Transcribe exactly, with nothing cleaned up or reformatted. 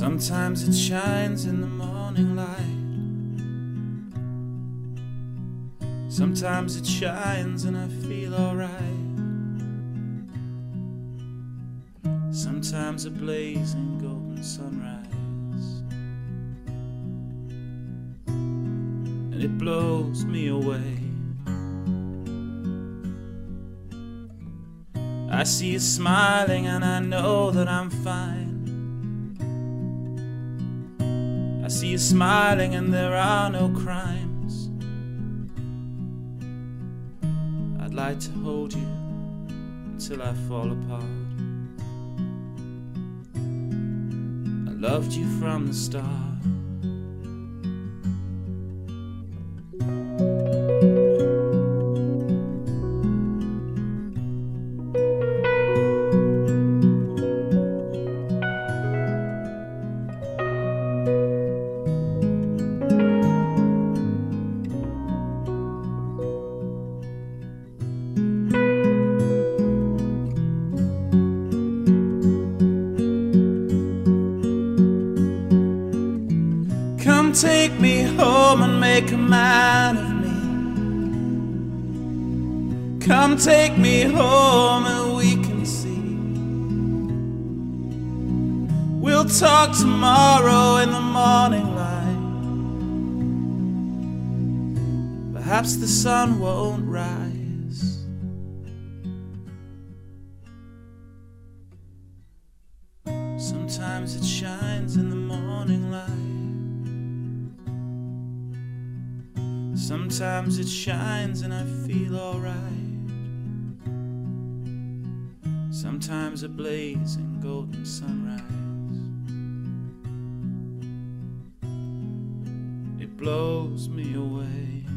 Sometimes it shines in the morning light. Sometimes it shines and I feel alright. Sometimes a blazing golden sunrise, and it blows me away. I see you smiling and I know that I'm fine. I see you smiling and there are no crimes. I'd like to hold you until I fall apart. I loved you from the start. Come take me home and make a man of me. Come take me home and we can see. We'll talk tomorrow in the morning light. Perhaps the sun won't rise. Sometimes it shines in the morning light. Sometimes it shines and I feel alright. Sometimes a blazing golden sunrise, it blows me away.